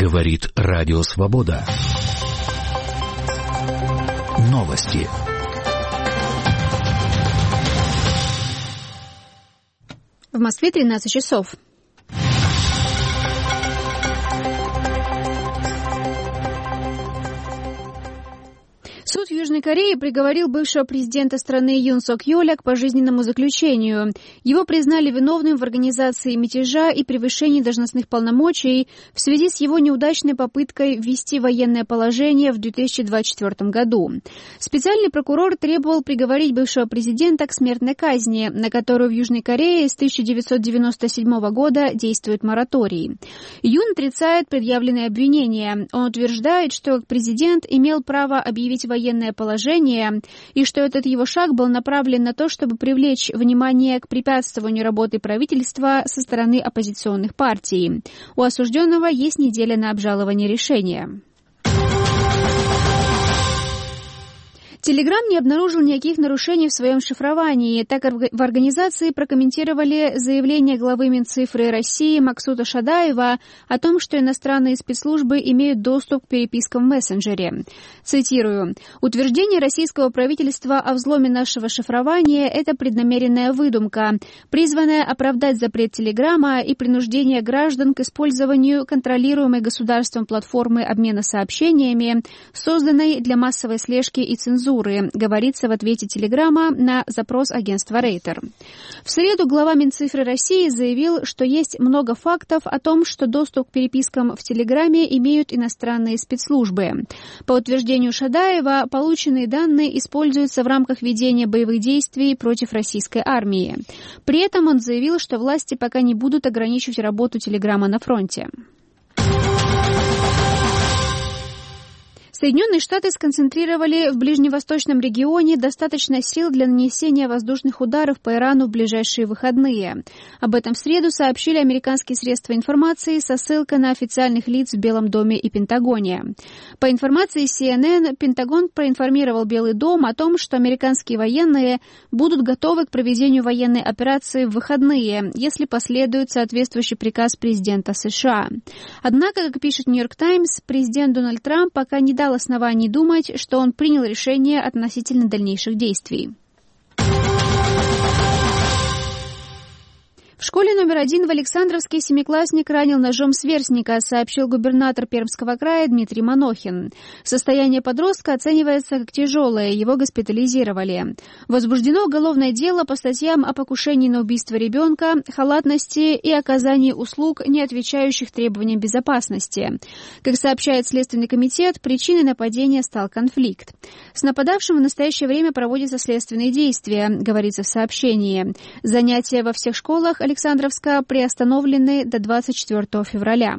Говорит Радио Свобода. Новости. В Москве 13 часов. Суд в Южной Корее приговорил бывшего президента страны Юн Сок Йоля к пожизненному заключению. Его признали виновным в организации мятежа и превышении должностных полномочий в связи с его неудачной попыткой ввести военное положение в 2024 году. Специальный прокурор требовал приговорить бывшего президента к смертной казни, на которую в Южной Корее с 1997 года действует мораторий. Юн отрицает предъявленные обвинения. Он утверждает, что как президент имел право объявить военное положение и что этот его шаг был направлен на то, чтобы привлечь внимание к препятствованию работы правительства со стороны оппозиционных партий. У осужденного есть неделя на обжалование решения. Telegram не обнаружил никаких нарушений в своем шифровании. Так в организации прокомментировали заявление главы Минцифры России Максута Шадаева о том, что иностранные спецслужбы имеют доступ к перепискам в мессенджере. Цитирую. «Утверждение российского правительства о взломе нашего шифрования – это преднамеренная выдумка, призванная оправдать запрет Телеграма и принуждение граждан к использованию контролируемой государством платформы обмена сообщениями, созданной для массовой слежки и цензуры», говорится в ответе Телеграма на запрос агентства Рейтер. В среду глава Минцифры России заявил, что есть много фактов о том, что доступ к перепискам в Телеграме имеют иностранные спецслужбы. По утверждению Шадаева, полученные данные используются в рамках ведения боевых действий против российской армии. При этом он заявил, что власти пока не будут ограничивать работу Телеграма на фронте. Соединенные Штаты сконцентрировали в ближневосточном регионе достаточно сил для нанесения воздушных ударов по Ирану в ближайшие выходные. Об этом в среду сообщили американские средства информации со ссылкой на официальных лиц в Белом доме и Пентагоне. По информации CNN, Пентагон проинформировал Белый дом о том, что американские военные будут готовы к проведению военной операции в выходные, если последует соответствующий приказ президента США. Однако, как пишет Нью-Йорк Таймс, президент Дональд Трамп пока не дал оснований думать, что он принял решение относительно дальнейших действий. В школе номер 1 в Александровске семиклассник ранил ножом сверстника, сообщил губернатор Пермского края Дмитрий Манохин. Состояние подростка оценивается как тяжелое, его госпитализировали. Возбуждено уголовное дело по статьям о покушении на убийство ребенка, халатности и оказании услуг, не отвечающих требованиям безопасности. Как сообщает Следственный комитет, причиной нападения стал конфликт. С нападавшим в настоящее время проводятся следственные действия, говорится в сообщении. Занятия во всех школах Александровска приостановлены до 24 февраля.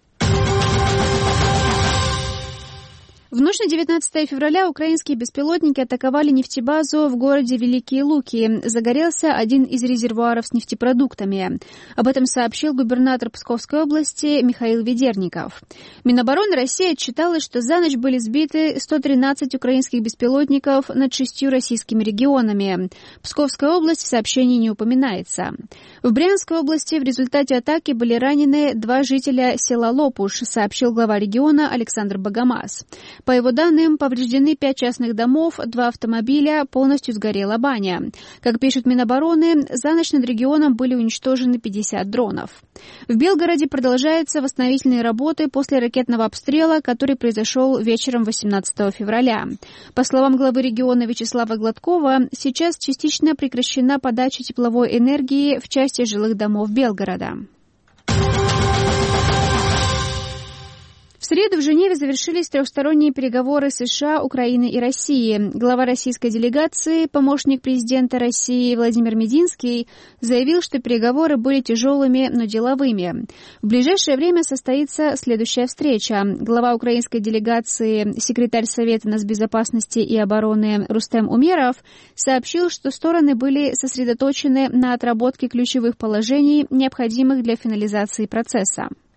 В ночь на 19 февраля украинские беспилотники атаковали нефтебазу в городе Великие Луки. Загорелся один из резервуаров с нефтепродуктами. Об этом сообщил губернатор Псковской области Михаил Ведерников. Минобороны России отчиталось, что за ночь были сбиты 113 украинских беспилотников над 6 российскими регионами. Псковская область в сообщении не упоминается. В Брянской области в результате атаки были ранены 2 жителя села Лопуш, сообщил глава региона Александр Богомаз. По его данным, повреждены 5 частных домов, 2 автомобиля, полностью сгорела баня. Как пишут Минобороны, за ночь над регионом были уничтожены 50 дронов. В Белгороде продолжаются восстановительные работы после ракетного обстрела, который произошел вечером 18 февраля. По словам главы региона Вячеслава Гладкова, сейчас частично прекращена подача тепловой энергии в части жилых домов Белгорода. В среду в Женеве завершились трехсторонние переговоры США, Украины и России. Глава российской делегации, помощник президента России Владимир Мединский, заявил, что переговоры были тяжелыми, но деловыми. В ближайшее время состоится следующая встреча. Глава украинской делегации, секретарь Совета нацбезопасности и обороны Рустем Умеров сообщил, что стороны были сосредоточены на отработке ключевых положений, необходимых для финализации процесса.